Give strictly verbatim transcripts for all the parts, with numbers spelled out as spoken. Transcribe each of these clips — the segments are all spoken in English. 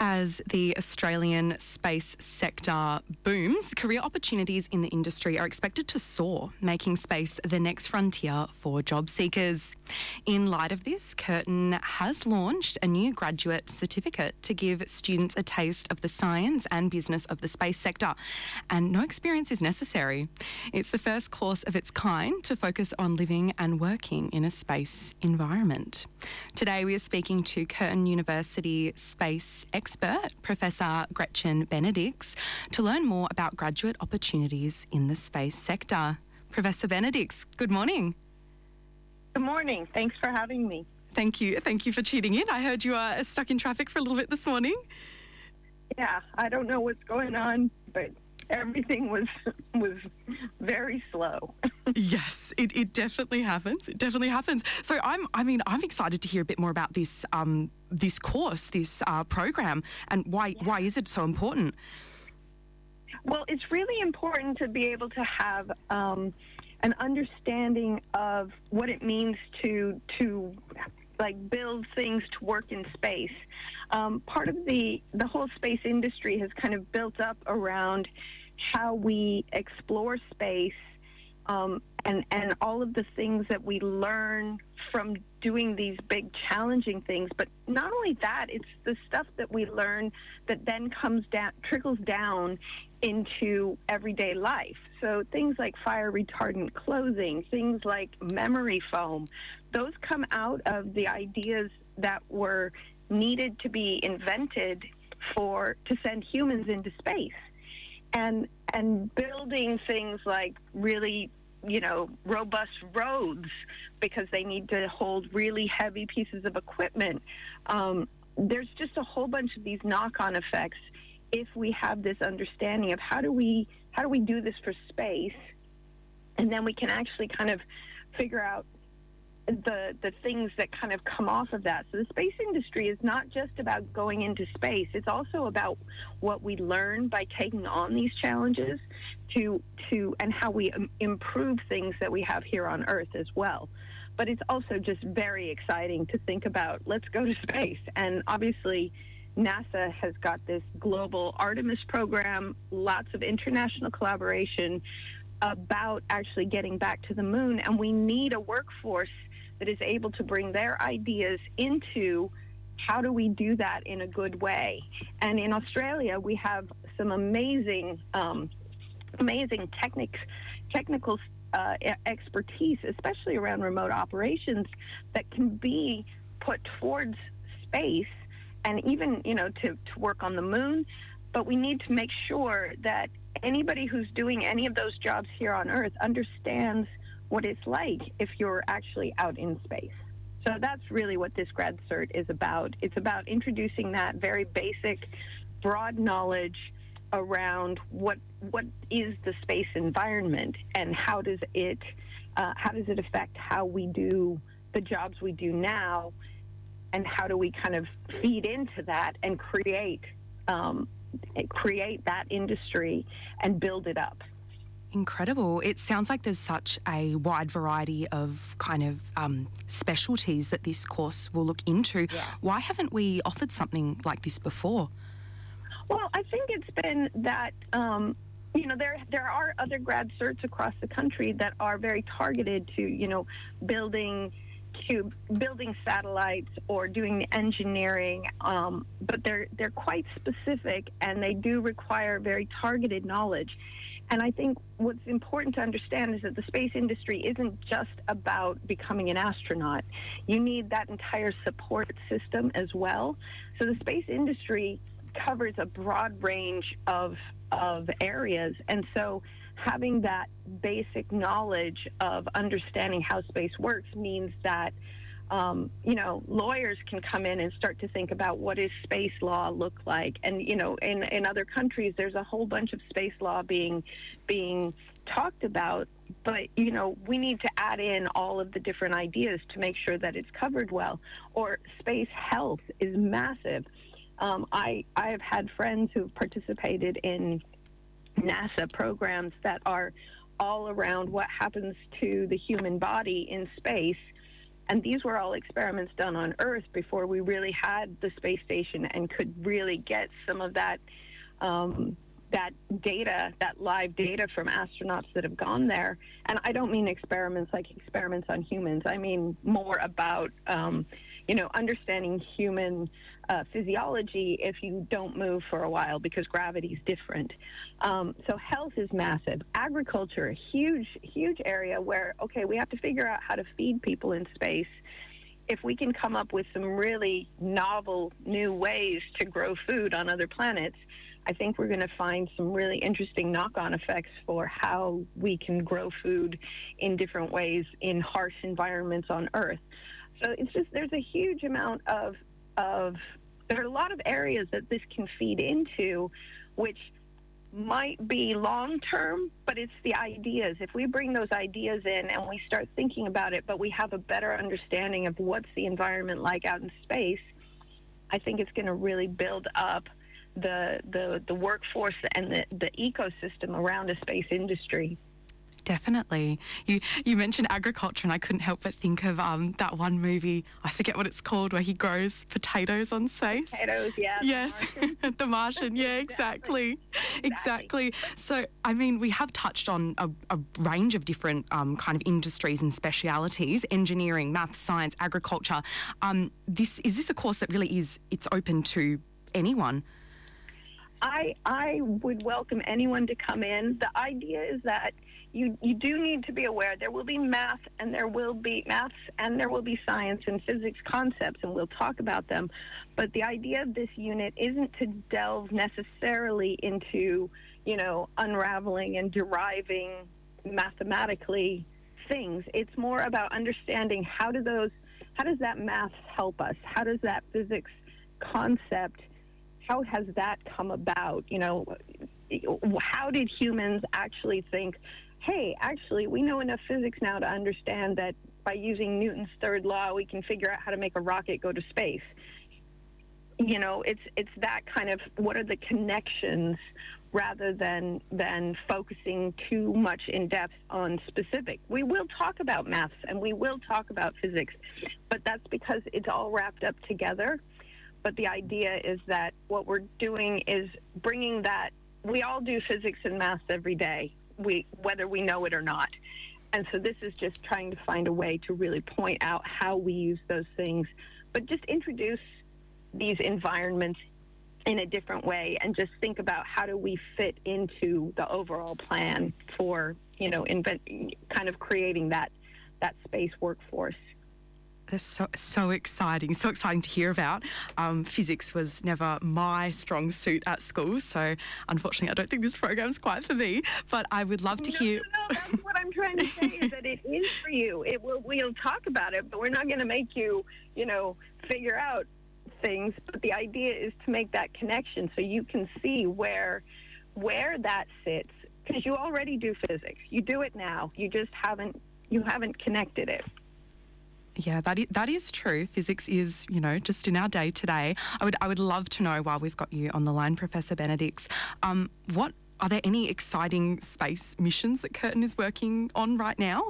As the Australian space sector booms, career opportunities in the industry are expected to soar, making space the next frontier for job seekers. In light of this, Curtin has launched a new graduate certificate to give students a taste of the science and business of the space sector, and no experience is necessary. It's the first course of its kind to focus on living and working in a space environment. Today we are speaking to Curtin University space expert, Professor Gretchen Benedix, to learn more about graduate opportunities in the space sector. Professor Benedix, good morning. Good morning. Thanks for having me. Thank you. Thank you for tuning in. I heard you are stuck in traffic for a little bit this morning. Yeah, I don't know what's going on, but everything was was very slow. Yes, it, it definitely happens. It definitely happens. So I'm, I mean, I'm excited to hear a bit more about this um, this course, this uh, program, and why Yeah. why is it so important? Well, it's really important to be able to have um, an understanding of what it means to to like build things to work in space. Um, part of the the whole space industry has kind of built up around how we explore space, um, and and all of the things that we learn from doing these big challenging things. But not only that, it's the stuff that we learn that then comes down, trickles down into everyday life. So things like fire retardant clothing, things like memory foam, those come out of the ideas that were needed to be invented for to send humans into space. And and building things like really, you know, robust roads because they need to hold really heavy pieces of equipment. Um, there's just a whole bunch of these knock-on effects if we have this understanding of how do we how do we do this for space, and then we can actually kind of figure out the the things that kind of come off of that. So the space industry is not just about going into space. It's also about what we learn by taking on these challenges to to and how we um, improve things that we have here on Earth as well. But it's also just very exciting to think about, let's go to space. And obviously NASA has got this global Artemis program, lots of international collaboration about actually getting back to the moon, and we need a workforce that is able to bring their ideas into how do we do that in a good way. And in Australia, we have some amazing, um, amazing techniques, technical uh, expertise, especially around remote operations, that can be put towards space and even, you know, to, to work on the moon. But we need to make sure that anybody who's doing any of those jobs here on Earth understands what it's like if you're actually out in space. So that's really what this grad cert is about. It's about introducing that very basic, broad knowledge around what what is the space environment and how does it uh, how does it affect how we do the jobs we do now, and how do we kind of feed into that and create um, create that industry and build it up. Incredible. It sounds like there's such a wide variety of kind of um, specialties that this course will look into. Yeah. Why haven't we offered something like this before? Well, I think it's been that, um, you know, there there are other grad certs across the country that are very targeted to, you know, building to building satellites or doing the engineering, um, but they're they're quite specific and they do require very targeted knowledge. And I think what's important to understand is that the space industry isn't just about becoming an astronaut. You need that entire support system as well. So the space industry covers a broad range of of areas, and so having that basic knowledge of understanding how space works means that um, you know, lawyers can come in and start to think about what does space law look like. And, you know, in, in other countries, there's a whole bunch of space law being being talked about. But, you know, we need to add in all of the different ideas to make sure that it's covered well. Or space health is massive. Um, I, I have had friends who've participated in NASA programs that are all around what happens to the human body in space. And these were all experiments done on Earth before we really had the space station and could really get some of that um, that data, that live data from astronauts that have gone there. And I don't mean experiments like experiments on humans. I mean more about, um, you know, understanding human uh, physiology if you don't move for a while because gravity is different. Um, so health is massive. Agriculture, a huge, huge area where, okay, we have to figure out how to feed people in space. If we can come up with some really novel new ways to grow food on other planets, I think we're going to find some really interesting knock-on effects for how we can grow food in different ways in harsh environments on Earth. So it's just, there's a huge amount of, of, there are a lot of areas that this can feed into, which might be long-term, but it's the ideas. If we bring those ideas in and we start thinking about it, but we have a better understanding of what's the environment like out in space, I think it's going to really build up the the the workforce and the, the ecosystem around a space industry. Definitely. You you mentioned agriculture, and I couldn't help but think of um, that one movie, I forget what it's called, where he grows potatoes on space. Potatoes, yeah. Yes, The Martian. The Martian, yeah, exactly. exactly. Exactly. So, I mean, we have touched on a, a range of different um, kind of industries and specialities, engineering, maths, science, agriculture. Um, this is this a course that really is, it's open to anyone? I, I would welcome anyone to come in. The idea is that you, you do need to be aware there will be math and there will be maths and there will be science and physics concepts, and we'll talk about them. But the idea of this unit isn't to delve necessarily into, you know, unraveling and deriving mathematically things. It's more about understanding how do those, how does that math help us? How does that physics concept, how has that come about? You know, how did humans actually think, hey, actually, we know enough physics now to understand that by using Newton's third law, we can figure out how to make a rocket go to space. You know, it's it's that kind of, what are the connections, rather than than focusing too much in depth on specific. We will talk about maths and we will talk about physics, but that's because it's all wrapped up together. But the idea is that what we're doing is bringing that, we all do physics and maths every day, we whether we know it or not. And so this is just trying to find a way to really point out how we use those things, but just introduce these environments in a different way and just think about how do we fit into the overall plan for, you know, invent, kind of creating that, that space workforce. That's so, so exciting, so exciting to hear about. Um, physics was never my strong suit at school, so unfortunately I don't think this program's quite for me, but I would love to no, hear... No, no, that's what I'm trying to say, is that it is for you. It will, we'll talk about it, but we're not going to make you, you know, figure out things, but the idea is to make that connection so you can see where, where that sits, because you already do physics. You do it now. You just haven't, you haven't connected it. Yeah, that is, that is true. Physics is, you know, just in our day today. I would I would love to know, while we've got you on the line, Professor Benedix, um, what are there any exciting space missions that Curtin is working on right now?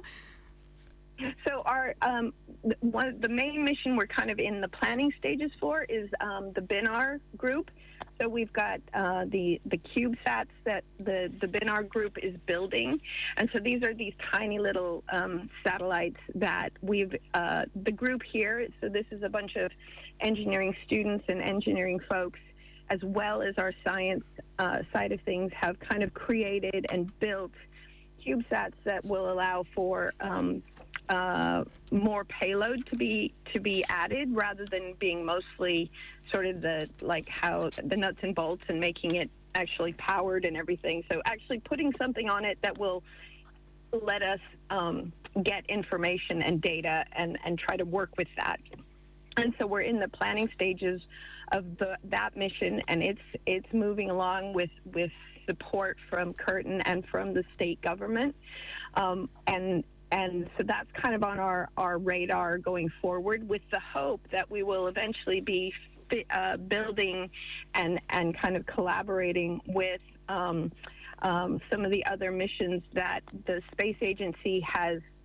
So our um, one the main mission we're kind of in the planning stages for is um, the BINAR group. So we've got uh, the the CubeSats that the the BINAR group is building, and so these are these tiny little um, satellites that we've uh, the group here. So this is a bunch of engineering students and engineering folks, as well as our science uh, side of things, have kind of created and built CubeSats that will allow for um, uh, more payload to be to be added, rather than being mostly sort of the like how the nuts and bolts and making it actually powered and everything. So actually putting something on it that will let us um, get information and data and, and try to work with that. And so we're in the planning stages of the, that mission, and it's it's moving along with with support from Curtin and from the state government, um, and and so that's kind of on our, our radar going forward, with the hope that we will eventually be uh, building and and kind of collaborating with um, um, some of the other missions that the space agency has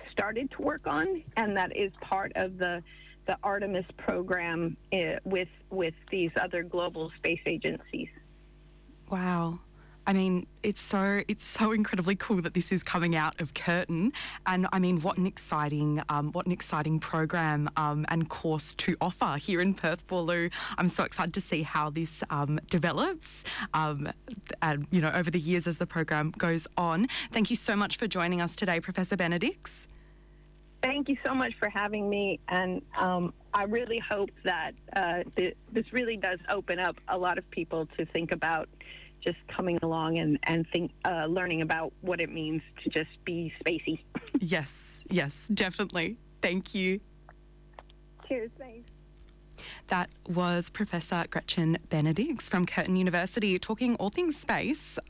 started to work on, and that is part of the the Artemis program uh, with with these other global space agencies. Wow. I mean, it's so it's so incredibly cool that this is coming out of Curtin, and I mean, what an exciting um, what an exciting program um, and course to offer here in Perth, Boorloo. I'm so excited to see how this um, develops, um, and you know, over the years as the program goes on. Thank you so much for joining us today, Professor Benedix. Thank you so much for having me, and um, I really hope that uh, th- this really does open up a lot of people to think about just coming along and, and think, uh, learning about what it means to just be spacey. Yes, yes, definitely. Thank you. Cheers, thanks. That was Professor Gretchen Benedix from Curtin University talking all things space.